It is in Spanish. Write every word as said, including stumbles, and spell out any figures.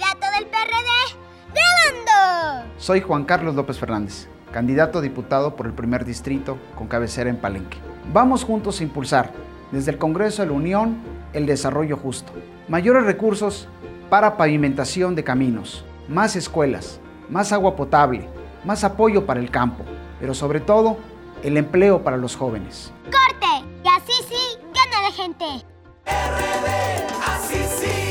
candidato del P R D, grabando. Soy Juan Carlos López Fernández, candidato a diputado por el primer distrito con cabecera en Palenque. Vamos juntos a impulsar, desde el Congreso de la Unión, el desarrollo justo. Mayores recursos para pavimentación de caminos, más escuelas, más agua potable, más apoyo para el campo, pero sobre todo, el empleo para los jóvenes. ¡Corte! Y así sí, gana la gente. R D, así sí.